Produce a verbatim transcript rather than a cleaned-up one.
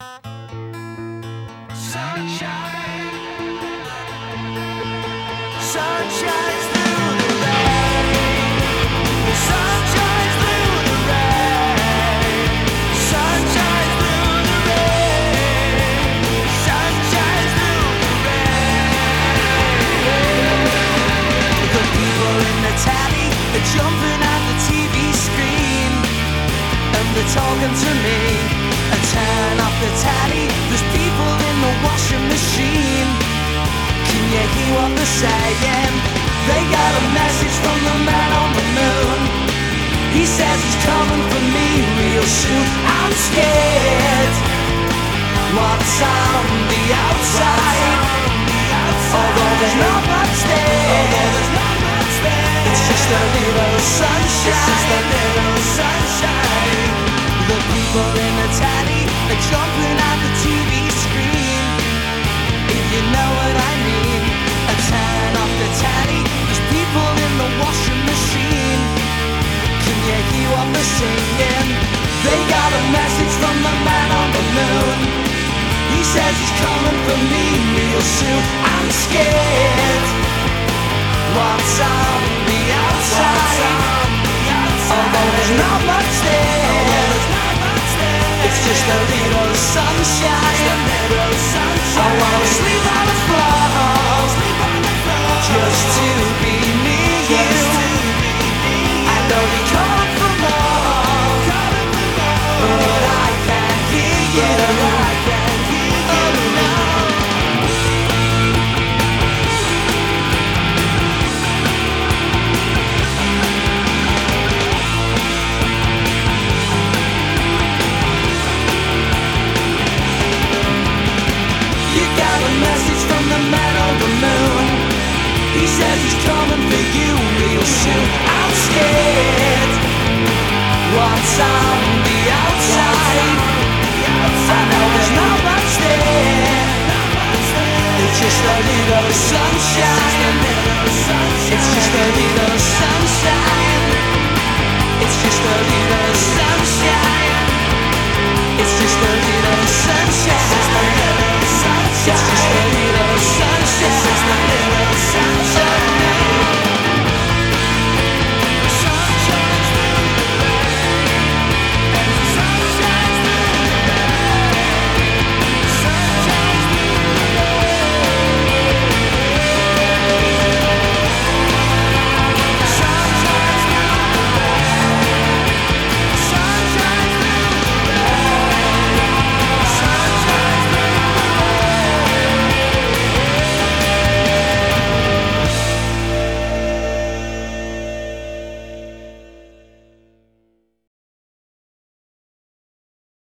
Sunshine, sun shines through the rain. Sun shines through the rain. Sun shines through the rain. Sun shines through the rain. The people in the tally are jumping at the T V screen, and they're talking to me. I turn off the tally. There's people in the washing machine. Can you hear what they're saying? They got a message from the man on the moon. He says he's coming for me real soon. I'm scared. What's on the outside? Although there's not much there, it's just a little sunshine. It's just a little sunshine. The people in the tally are jumping at the T V screen. If you know what I mean, I turn off the tally. There's people in the washing machine. Can you hear what they're singing? They got a message from the man on the moon. He says he's coming for me real soon. I'm scared. What's on the outside? Although there's not much there, it's just a little sunshine. I wanna sleep on the floor, just to be near you. I know you're calling for more, but I can't hear you. Oh no. Message from the man on the moon. He says he's coming for you real soon. I'm scared. What's on the outside?